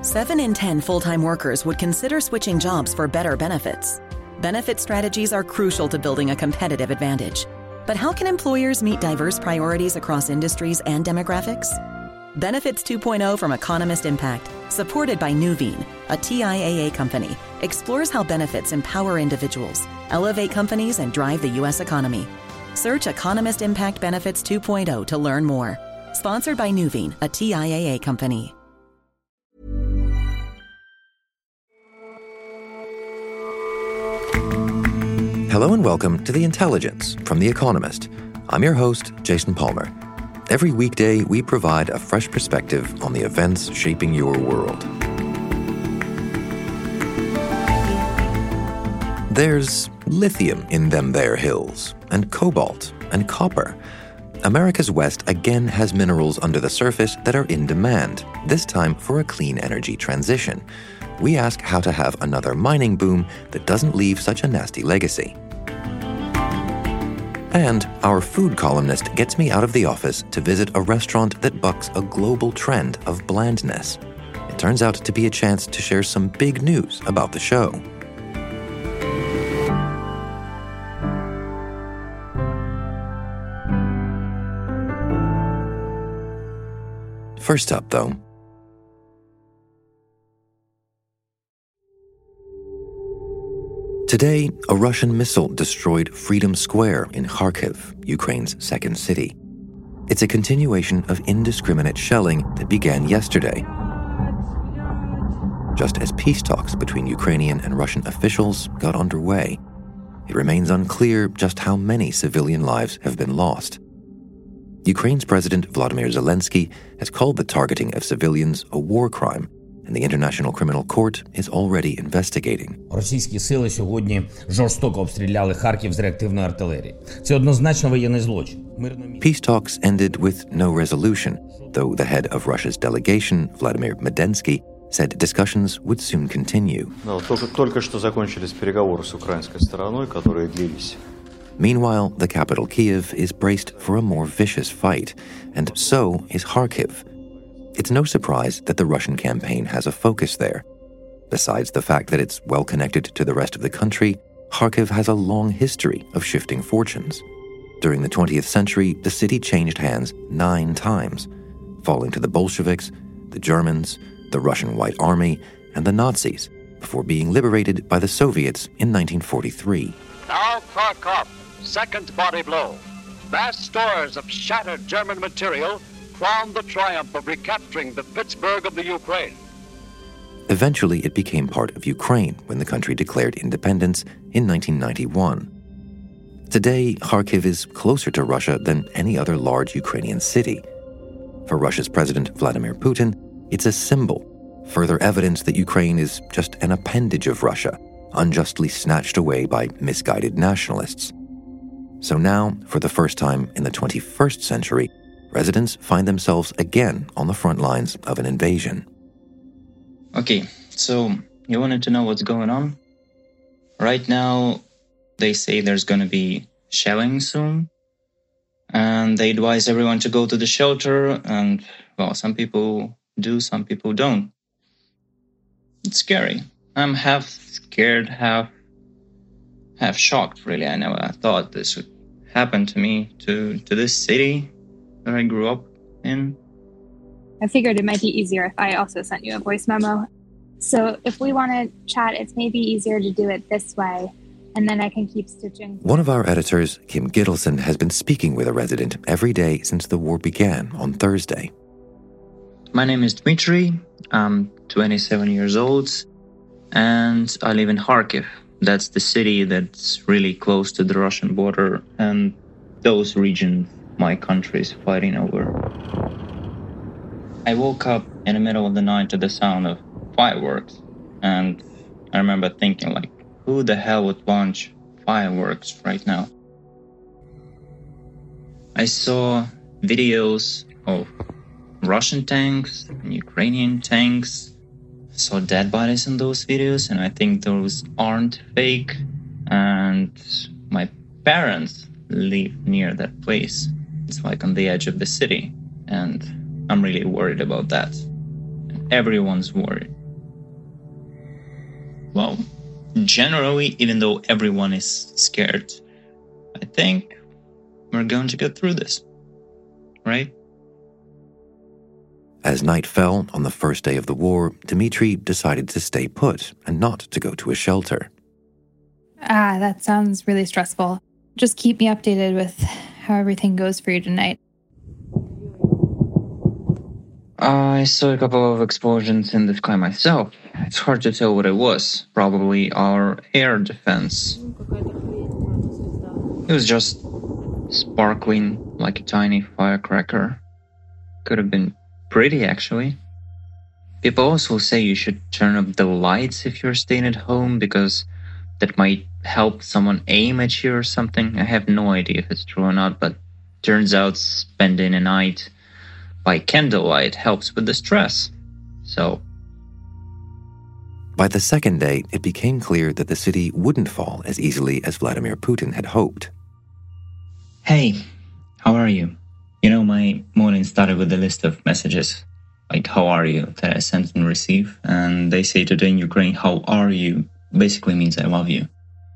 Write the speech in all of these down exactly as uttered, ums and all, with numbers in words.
Seven in ten full-time workers would consider switching jobs for better benefits. Benefit strategies are crucial to building a competitive advantage. But how can employers meet diverse priorities across industries and demographics? Benefits two point oh from Economist Impact, supported by Nuveen, a T I A A company, explores how benefits empower individuals, elevate companies, and drive the U S economy. Search Economist Impact Benefits two point oh to learn more. Sponsored by Nuveen, a T I A A company. Hello and welcome to The Intelligence from The Economist. I'm your host, Jason Palmer. Every weekday, we provide a fresh perspective on the events shaping your world. There's lithium in them there hills, and cobalt, and copper. America's West again has minerals under the surface that are in demand, this time for a clean energy transition. We ask how to have another mining boom that doesn't leave such a nasty legacy. And our food columnist gets me out of the office to visit a restaurant that bucks a global trend of blandness. It turns out to be a chance to share some big news about the show. First up, though, today, a Russian missile destroyed Freedom Square in Kharkiv, Ukraine's second city. It's a continuation of indiscriminate shelling that began yesterday, just as peace talks between Ukrainian and Russian officials got underway. It remains unclear just how many civilian lives have been lost. Ukraine's President Vladimir Zelensky has called the targeting of civilians a war crime, and the International Criminal Court is already investigating. Російські сили сьогодні жорстоко обстріляли Харків з реактивної артилерії. Це однозначно воєнний злочин. Peace talks ended with no resolution, though the head of Russia's delegation, Vladimir Medensky, said discussions would soon continue. Только, только что закончились переговоры с украинской стороной, которые длились. Meanwhile, the capital Kyiv is braced for a more vicious fight, and so is Kharkiv. It's no surprise that the Russian campaign has a focus there. Besides the fact that it's well connected to the rest of the country, Kharkiv has a long history of shifting fortunes. During the twentieth century, the city changed hands nine times, falling to the Bolsheviks, the Germans, the Russian White Army, and the Nazis, before being liberated by the Soviets in nineteen forty-three. Now Kharkov, second body blow. Vast stores of shattered German material crowned the triumph of recapturing the Pittsburgh of the Ukraine. Eventually, it became part of Ukraine when the country declared independence in nineteen ninety-one. Today, Kharkiv is closer to Russia than any other large Ukrainian city. For Russia's President Vladimir Putin, it's a symbol, further evidence that Ukraine is just an appendage of Russia, unjustly snatched away by misguided nationalists. So now, for the first time in the twenty-first century, residents find themselves again on the front lines of an invasion. Okay, so you wanted to know what's going on? Right now, they say there's going to be shelling soon, and they advise everyone to go to the shelter, and, well, some people do, some people don't. It's scary. I'm half scared, half half shocked, really. I never thought this would happen to me, to, to this city that I grew up in. I figured it might be easier if I also sent you a voice memo. So if we want to chat, it's maybe easier to do it this way, and then I can keep stitching. One of our editors, Kim Gittleson, has been speaking with a resident every day since the war began on Thursday. My name is Dmitry. I'm twenty-seven years old, and I live in Kharkiv. That's the city that's really close to the Russian border, and those regions my country is fighting over. I woke up in the middle of the night to the sound of fireworks, and I remember thinking, like, who the hell would launch fireworks right now? I saw videos of Russian tanks and Ukrainian tanks. I saw dead bodies in those videos, and I think those aren't fake. And my parents live near that place. It's like on the edge of the city, and I'm really worried about that. And everyone's worried. well, generally, even though everyone is scared, I think we're going to get through this, right? As night fell on the first day of the war, Dmitry decided to stay put and not to go to a shelter. Ah, that sounds really stressful. Just keep me updated with how everything goes for you tonight. I saw a couple of explosions in the sky myself. It's hard to tell what it was. Probably our air defense. It was just sparkling like a tiny firecracker. Could have been pretty, actually. People also say you should turn up the lights if you're staying at home because that might help someone aim at you or something. I have no idea if it's true or not, but turns out spending a night by candlelight helps with the stress. So, by the second day, it became clear that the city wouldn't fall as easily as Vladimir Putin had hoped. Hey, how are you? You know, my morning started with a list of messages, like, how are you, that I sent and receive. And they say today in Ukraine, how are you, basically means I love you.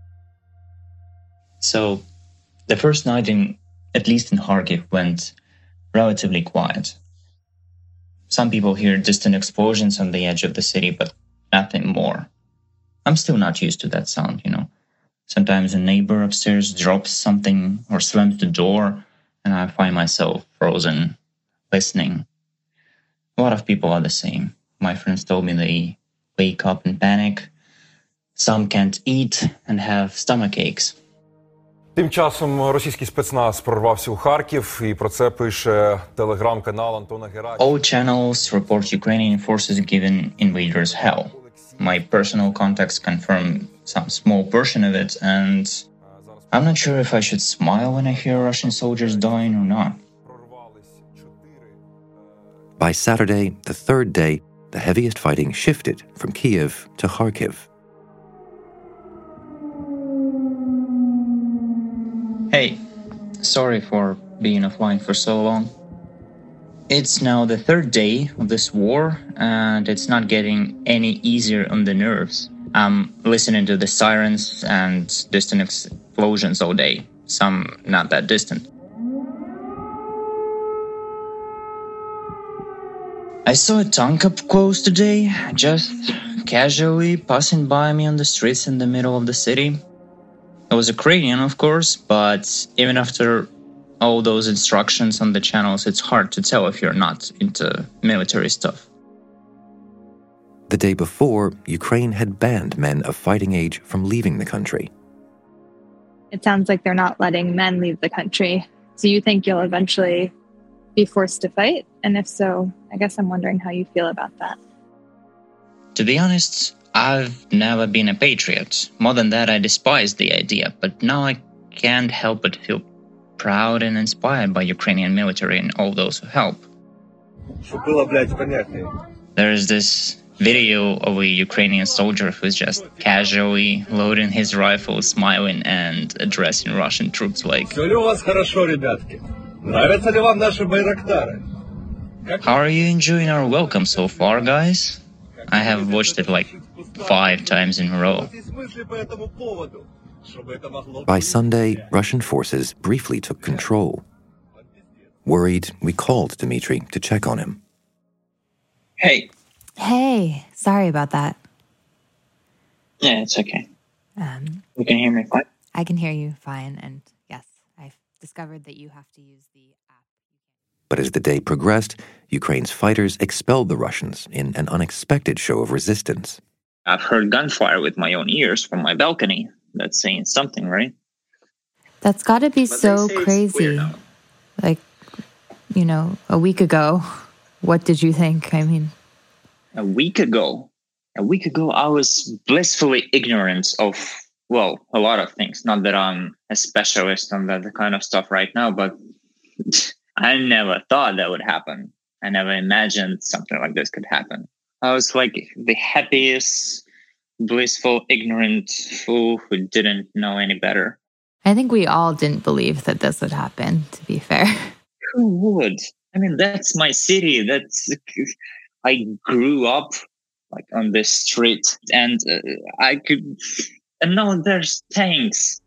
So, the first night, in at least in Kharkiv, went relatively quiet. Some people hear distant explosions on the edge of the city, but nothing more. I'm still not used to that sound, you know. Sometimes a neighbor upstairs drops something or slams the door, and I find myself frozen, listening. A lot of people are the same. My friends told me they wake up in panic. Some can't eat and have stomach aches. Тим часом російський спецназ прорвався у Харків, і про це пише телеграм-канал Антона Герасимова. All channels report Ukrainian forces giving invaders hell. My personal contacts confirm some small portion of it, and I'm not sure if I should smile when I hear Russian soldiers dying or not. By Saturday, the third day, the heaviest fighting shifted from Kyiv to Kharkiv. Hey, sorry for being offline for so long. It's now the third day of this war, and it's not getting any easier on the nerves. I'm listening to the sirens and distant explosions all day, some not that distant. I saw a tank up close today, just casually passing by me on the streets in the middle of the city. It was Ukrainian, of course, but even after all those instructions on the channels, it's hard to tell if you're not into military stuff. The day before, Ukraine had banned men of fighting age from leaving the country. It sounds like they're not letting men leave the country. So you think you'll eventually be forced to fight? And if so, I guess I'm wondering how you feel about that. To be honest, I've never been a patriot. More than that, I despise the idea. But now I can't help but feel proud and inspired by Ukrainian military and all those who help. There's this video of a Ukrainian soldier who's just casually loading his rifle, smiling, and addressing Russian troops like, how are you enjoying our welcome so far, guys? I have watched it like five times in a row. By Sunday, Russian forces briefly took control. Worried, we called Dmitry to check on him. Hey. Hey, sorry about that. Yeah, it's okay. Um, you can hear me fine? I can hear you fine, and yes, I've discovered that you have to use the app. But as the day progressed, Ukraine's fighters expelled the Russians in an unexpected show of resistance. I've heard gunfire with my own ears from my balcony. That's saying something, right? That's got to be But so they say it's crazy. clear now. Like, you know, a week ago, what did you think? I mean, A week ago, a week ago, I was blissfully ignorant of, well, a lot of things. Not that I'm a specialist on that kind of stuff right now, but I never thought that would happen. I never imagined something like this could happen. I was like the happiest, blissful, ignorant fool who didn't know any better. I think we all didn't believe that this would happen, to be fair. Who would? I mean, that's my city. That's I grew up like on this street, and uh, I could, and now there's tanks.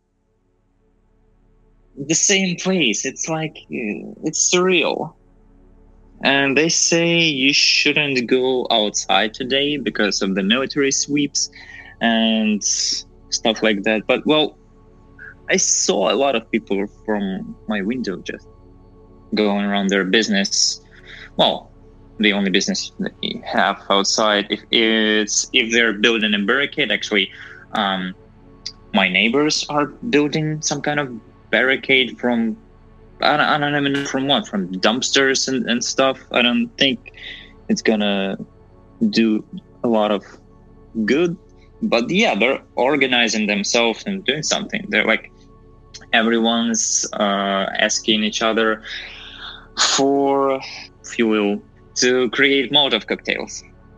The same place. It's like uh, it's surreal. And they say you shouldn't go outside today because of the military sweeps and stuff like that. But, well, I saw a lot of people from my window just going around their business. Well, the only business that you have outside, if it's if they're building a barricade, actually, um, my neighbors are building some kind of barricade from, I don't, I don't even know from what, from dumpsters and, and stuff. I don't think it's gonna do a lot of good. But yeah, they're organizing themselves and doing something. They're like, everyone's uh, asking each other for fuel to create Molotov cocktails.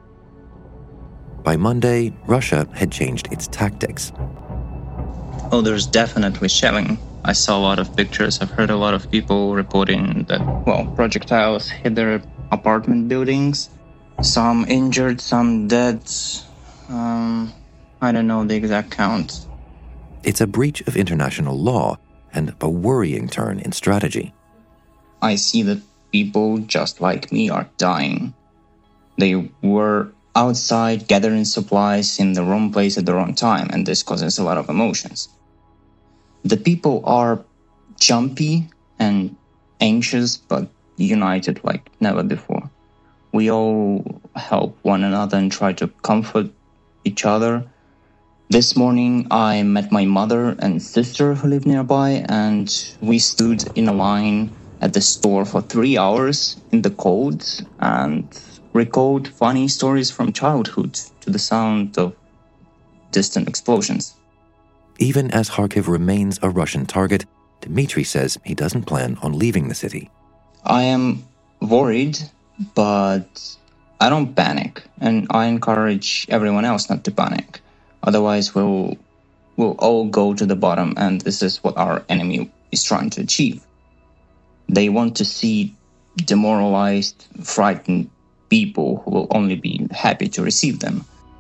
By Monday, Russia had changed its tactics. Oh, there's definitely shelling. I saw a lot of pictures. I've heard a lot of people reporting that, well, projectiles hit their apartment buildings. Some injured, some dead. Um, I don't know the exact count. It's a breach of international law and a worrying turn in strategy. I see that people just like me are dying. They were outside gathering supplies in the wrong place at the wrong time, and this causes a lot of emotions. The people are jumpy and anxious, but united like never before. We all help one another and try to comfort each other. This morning, I met my mother and sister who live nearby, and we stood in a line at the store for three hours in the cold and recalled funny stories from childhood to the sound of distant explosions. Even as Kharkiv remains a Russian target, Dmitry says he doesn't plan on leaving the city. I am worried, but I don't panic, and I encourage everyone else not to panic. Otherwise, we'll, we'll all go to the bottom, and this is what our enemy is trying to achieve. They want to see demoralized, frightened people who will only be happy to receive them.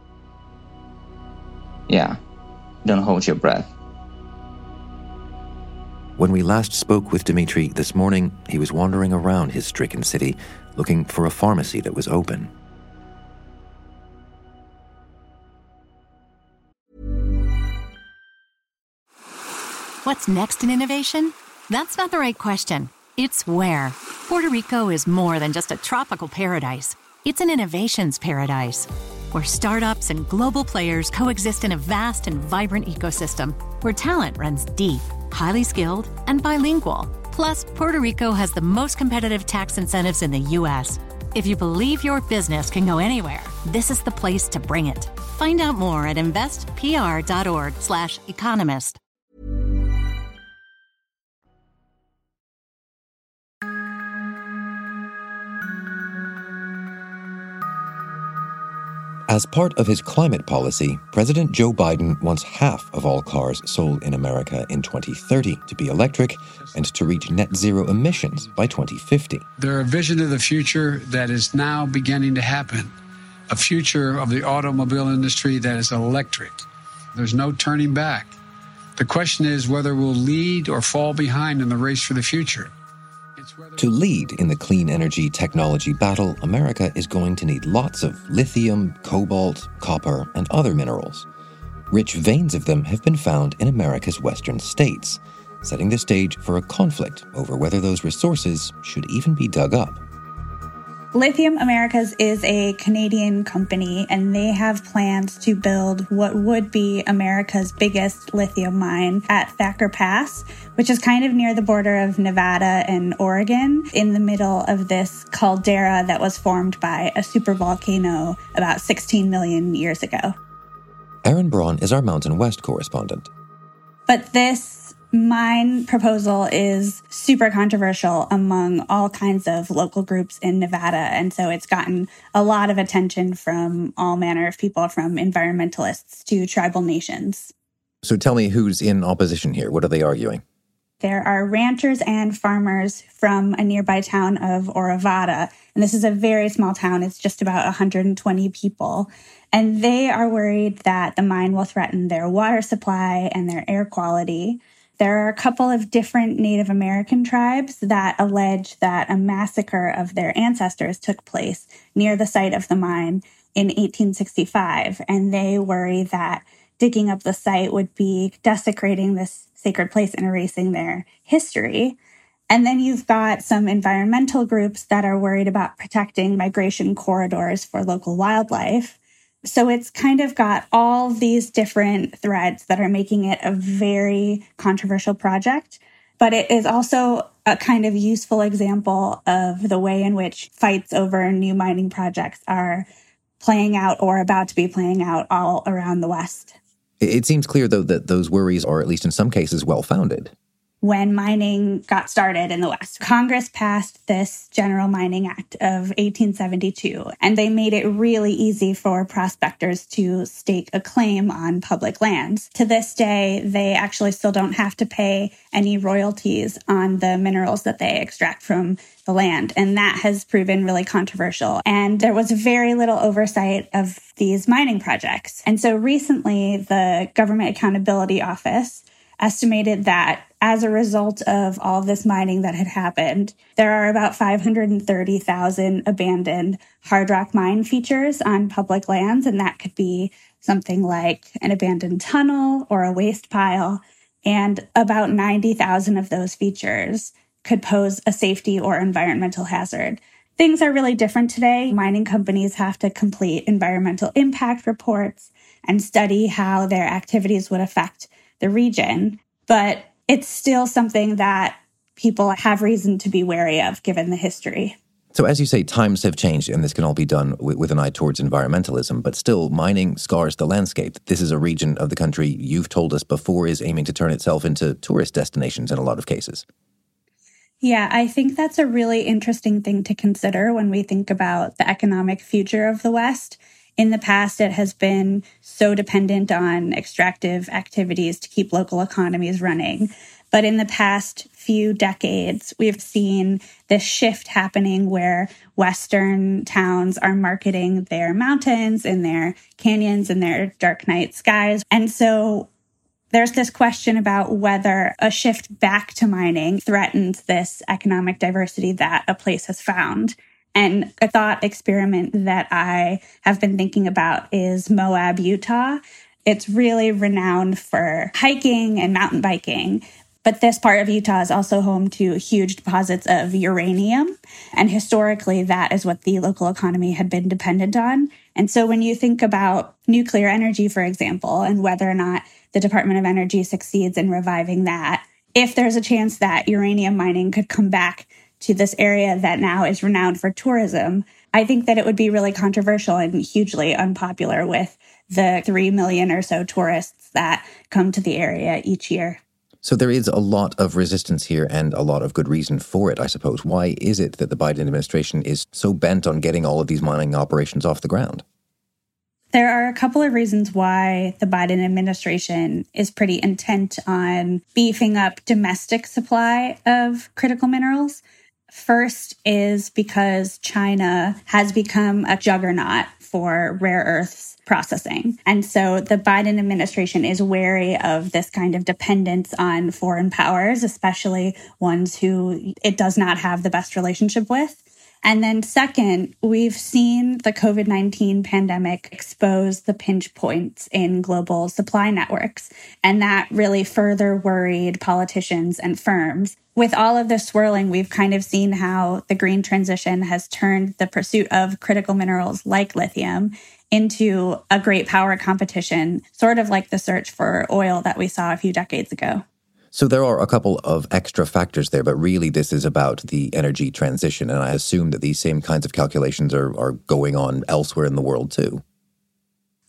Yeah. Don't hold your breath. When we last spoke with Dmitry this morning, he was wandering around his stricken city, looking for a pharmacy that was open. What's next in innovation? That's not the right question. It's where. Puerto Rico is more than just a tropical paradise. It's an innovations paradise, where startups and global players coexist in a vast and vibrant ecosystem, where talent runs deep, highly skilled, and bilingual. Plus, Puerto Rico has the most competitive tax incentives in the U S. If you believe your business can go anywhere, this is the place to bring it. Find out more at investpr.org slash economist. As part of his climate policy, President Joe Biden wants half of all cars sold in America in twenty thirty to be electric and to reach net zero emissions by twenty fifty. They're a vision of the future that is now beginning to happen, a future of the automobile industry that is electric. There's no turning back. The question is whether we'll lead or fall behind in the race for the future. To lead in the clean energy technology battle, America is going to need lots of lithium, cobalt, copper, and other minerals. Rich veins of them have been found in America's western states, setting the stage for a conflict over whether those resources should even be dug up. Lithium Americas is a Canadian company, and they have plans to build what would be America's biggest lithium mine at Thacker Pass, which is kind of near the border of Nevada and Oregon, in the middle of this caldera that was formed by a supervolcano about sixteen million years ago. Erin Braun is our Mountain West correspondent. But this mine proposal is super controversial among all kinds of local groups in Nevada, and so it's gotten a lot of attention from all manner of people, from environmentalists to tribal nations. So tell me who's in opposition here. What are they arguing? There are ranchers and farmers from a nearby town of Orovada. And this is a very small town. It's just about one hundred twenty people. And they are worried that the mine will threaten their water supply and their air quality. There are a couple of different Native American tribes that allege that a massacre of their ancestors took place near the site of the mine in eighteen sixty-five. And they worry that digging up the site would be desecrating this sacred place and erasing their history. And then you've got some environmental groups that are worried about protecting migration corridors for local wildlife. So it's kind of got all these different threads that are making it a very controversial project. But it is also a kind of useful example of the way in which fights over new mining projects are playing out or about to be playing out all around the West. It seems clear, though, that those worries are, at least in some cases, well-founded. When mining got started in the West, Congress passed this General Mining Act of eighteen seventy-two, and they made it really easy for prospectors to stake a claim on public lands. To this day, they actually still don't have to pay any royalties on the minerals that they extract from the land, and that has proven really controversial. And there was very little oversight of these mining projects. And so recently, the Government Accountability Office estimated that as a result of all of this mining that had happened, there are about five hundred thirty thousand abandoned hard rock mine features on public lands. And that could be something like an abandoned tunnel or a waste pile. And about ninety thousand of those features could pose a safety or environmental hazard. Things are really different today. Mining companies have to complete environmental impact reports and study how their activities would affect the region. But it's still something that people have reason to be wary of, given the history. So as you say, times have changed, and this can all be done with, with an eye towards environmentalism, but still, mining scars the landscape. This is a region of the country you've told us before is aiming to turn itself into tourist destinations in a lot of cases. Yeah, I think that's a really interesting thing to consider when we think about the economic future of the West. In the past, it has been so dependent on extractive activities to keep local economies running. But in the past few decades, we've seen this shift happening where Western towns are marketing their mountains and their canyons and their dark night skies. And so there's this question about whether a shift back to mining threatens this economic diversity that a place has found. And a thought experiment that I have been thinking about is Moab, Utah. It's really renowned for hiking and mountain biking. But this part of Utah is also home to huge deposits of uranium. And historically, that is what the local economy had been dependent on. And so when you think about nuclear energy, for example, and whether or not the Department of Energy succeeds in reviving that, if there's a chance that uranium mining could come back to this area that now is renowned for tourism, I think that it would be really controversial and hugely unpopular with the three million or so tourists that come to the area each year. So there is a lot of resistance here and a lot of good reason for it, I suppose. Why is it that the Biden administration is so bent on getting all of these mining operations off the ground? There are a couple of reasons why the Biden administration is pretty intent on beefing up domestic supply of critical minerals. First is because China has become a juggernaut for rare earths processing. And so the Biden administration is wary of this kind of dependence on foreign powers, especially ones who it does not have the best relationship with. And then second, we've seen the COVID nineteen pandemic expose the pinch points in global supply networks. And that really further worried politicians and firms. With all of this swirling, we've kind of seen how the green transition has turned the pursuit of critical minerals like lithium into a great power competition, sort of like the search for oil that we saw a few decades ago. So there are a couple of extra factors there, but really this is about the energy transition. And I assume that these same kinds of calculations are, are going on elsewhere in the world too.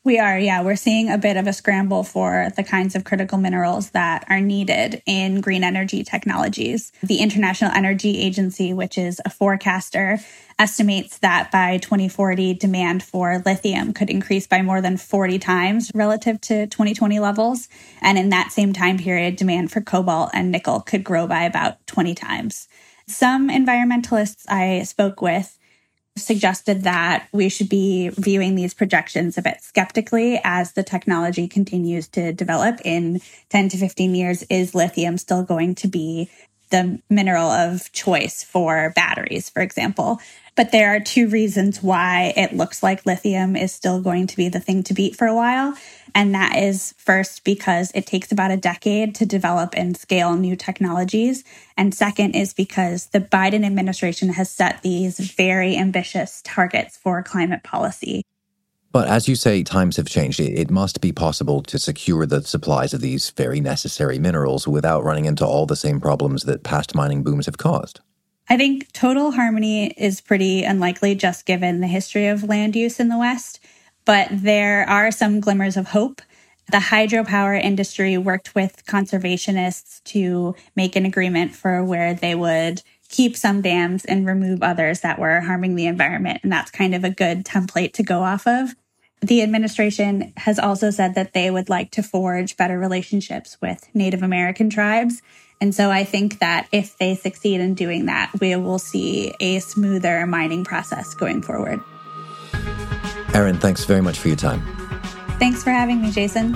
We are, yeah. We're seeing a bit of a scramble for the kinds of critical minerals that are needed in green energy technologies. The International Energy Agency, which is a forecaster, estimates that by twenty forty, demand for lithium could increase by more than forty times relative to twenty twenty levels. And in that same time period, demand for cobalt and nickel could grow by about twenty times. Some environmentalists I spoke with suggested that we should be viewing these projections a bit skeptically as the technology continues to develop. In ten to fifteen years, is lithium still going to be the mineral of choice for batteries, for example? But there are two reasons why it looks like lithium is still going to be the thing to beat for a while. And that is first because it takes about a decade to develop and scale new technologies. And second is because the Biden administration has set these very ambitious targets for climate policy. But as you say, times have changed. It must be possible to secure the supplies of these very necessary minerals without running into all the same problems that past mining booms have caused. I think total harmony is pretty unlikely just given the history of land use in the West, but there are some glimmers of hope. The hydropower industry worked with conservationists to make an agreement for where they would keep some dams and remove others that were harming the environment, and that's kind of a good template to go off of. The administration has also said that they would like to forge better relationships with Native American tribes. And so I think that if they succeed in doing that, we will see a smoother mining process going forward. Erin, thanks very much for your time. Thanks for having me, Jason.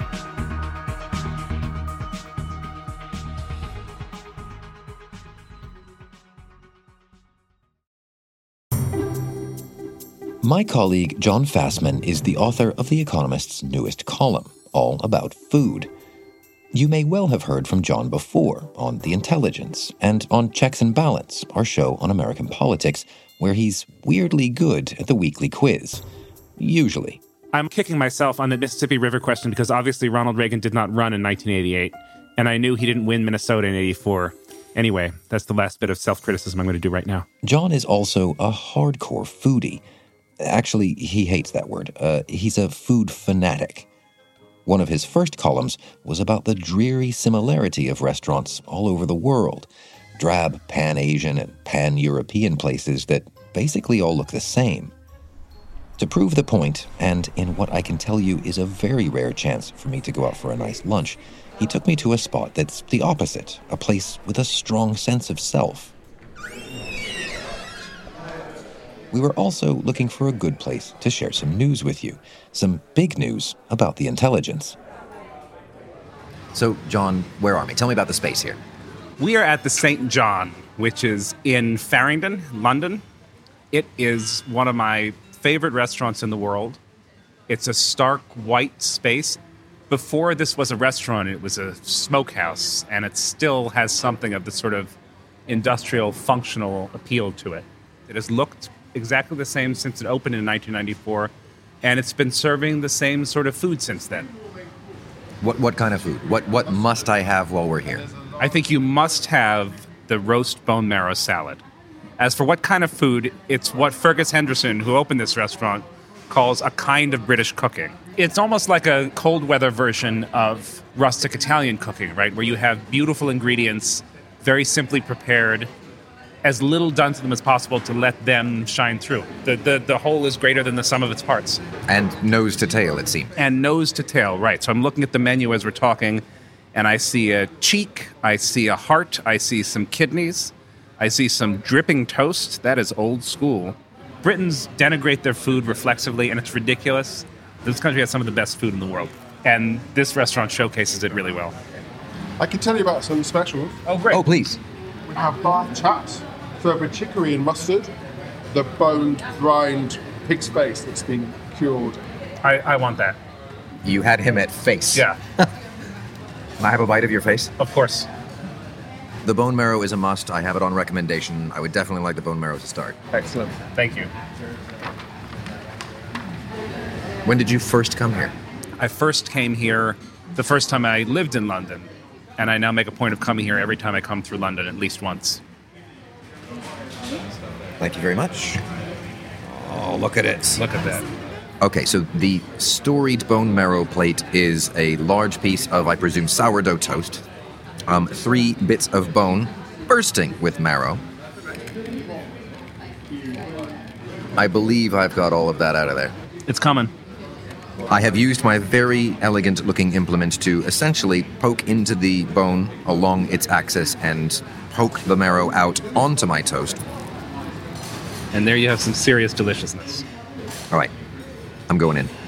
My colleague Jon Fasman is the author of The Economist's newest column, all about food. You may well have heard from Jon before on The Intelligence and on Checks and Balance, our show on American politics, where he's weirdly good at the weekly quiz. Usually. I'm kicking myself on the Mississippi River question because obviously Ronald Reagan did not run in nineteen eighty-eight, and I knew he didn't win Minnesota in eighty-four. Anyway, that's the last bit of self-criticism I'm going to do right now. Jon is also a hardcore foodie. Actually, he hates that word. Uh, he's a food fanatic. One of his first columns was about the dreary similarity of restaurants all over the world. Drab pan-Asian and pan-European places that basically all look the same. To prove the point, and in what I can tell you is a very rare chance for me to go out for a nice lunch, he took me to a spot that's the opposite, a place with a strong sense of self. We were also looking for a good place to share some news with you, some big news about The Intelligence. So, Jon, where are we? Tell me about the space here. We are at the Saint John, which is in Farringdon, London. It is one of my favorite restaurants in the world. It's a stark white space. Before this was a restaurant, it was a smokehouse, and it still has something of the sort of industrial, functional appeal to it. It has looked exactly the same since it opened in nineteen ninety-four, and it's been serving the same sort of food since then. What what kind of food? What what must I have while we're here? I think you must have the roast bone marrow salad. As for what kind of food, it's what Fergus Henderson, who opened this restaurant, calls a kind of British cooking. It's almost like a cold weather version of rustic Italian cooking, right? Where you have beautiful ingredients, very simply prepared, as little done to them as possible to let them shine through. The, the the whole is greater than the sum of its parts. And nose to tail, it seems. And nose to tail, right. So I'm looking at the menu as we're talking, and I see a cheek, I see a heart, I see some kidneys, I see some dripping toast. That is old school. Britons denigrate their food reflexively, and it's ridiculous. This country has some of the best food in the world, and this restaurant showcases it really well. I can tell you about some specials. Oh, great. Oh, please. We have Bath chaps served with chicory and mustard, the boned, brined pig's face that's been cured. I, I want that. You had him at face. Yeah. Can I have a bite of your face? Of course. The bone marrow is a must. I have it on recommendation. I would definitely like the bone marrow to start. Excellent. Thank you. When did you first come here? I first came here the first time I lived in London, and I now make a point of coming here every time I come through London, at least once. Thank you very much. Oh, look at it. Look at that. Okay, so the storied bone marrow plate is a large piece of, I presume, sourdough toast. Um, three bits of bone bursting with marrow. I believe I've got all of that out of there. It's coming. I have used my very elegant-looking implement to essentially poke into the bone along its axis and poke the marrow out onto my toast. And there you have some serious deliciousness. All right. I'm going in.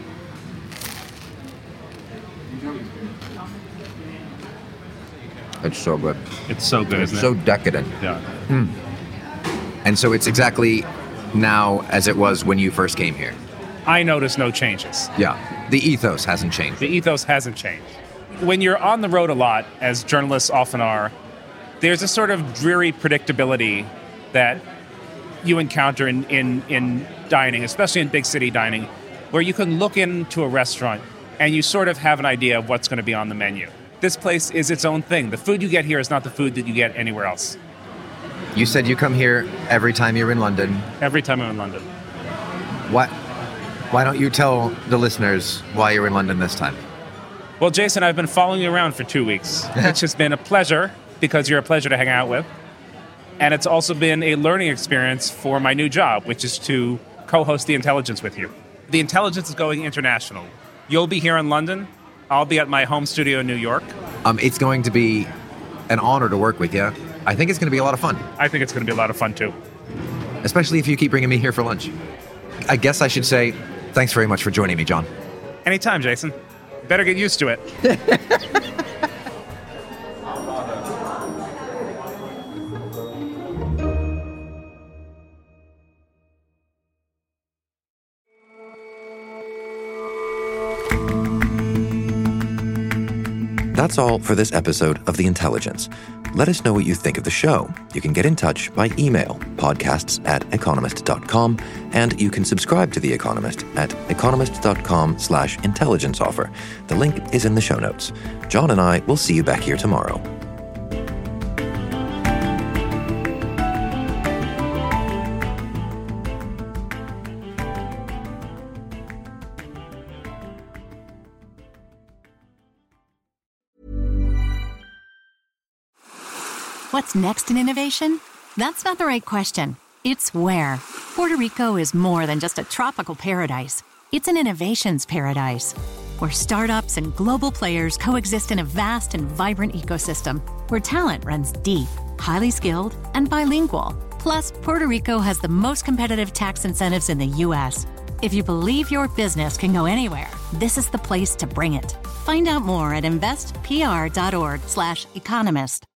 It's so good. It's so good, it's isn't so it? decadent. Yeah. Mm. And so it's exactly now as it was when you first came here. I notice no changes. Yeah. The ethos hasn't changed. The ethos hasn't changed. When you're on the road a lot, as journalists often are, there's a sort of dreary predictability that you encounter in, in, in dining, especially in big city dining, where you can look into a restaurant and you sort of have an idea of what's going to be on the menu. This place is its own thing. The food you get here is not the food that you get anywhere else. You said you come here every time you're in London. Every time I'm in London. What? Why don't you tell the listeners why you're in London this time? Well, Jason, I've been following you around for two weeks, which has been a pleasure because you're a pleasure to hang out with. And it's also been a learning experience for my new job, which is to co-host The Intelligence with you. The Intelligence is going international. You'll be here in London. I'll be at my home studio in New York. Um, it's going to be an honor to work with you. I think it's going to be a lot of fun. I think it's going to be a lot of fun, too. Especially if you keep bringing me here for lunch. I guess I should say thanks very much for joining me, John. Anytime, Jason. Better get used to it. That's all for this episode of The Intelligence. Let us know what you think of the show. You can get in touch by email, podcasts at economist dot com, and you can subscribe to The Economist at economist dot com slash intelligence offer. The link is in the show notes. John and I will see you back here tomorrow. What's next in innovation? That's not the right question. It's where. Puerto Rico is more than just a tropical paradise. It's an innovations paradise, where startups and global players coexist in a vast and vibrant ecosystem, where talent runs deep, highly skilled, and bilingual. Plus, Puerto Rico has the most competitive tax incentives in the U S. If you believe your business can go anywhere, this is the place to bring it. Find out more at investpr.org slash economist.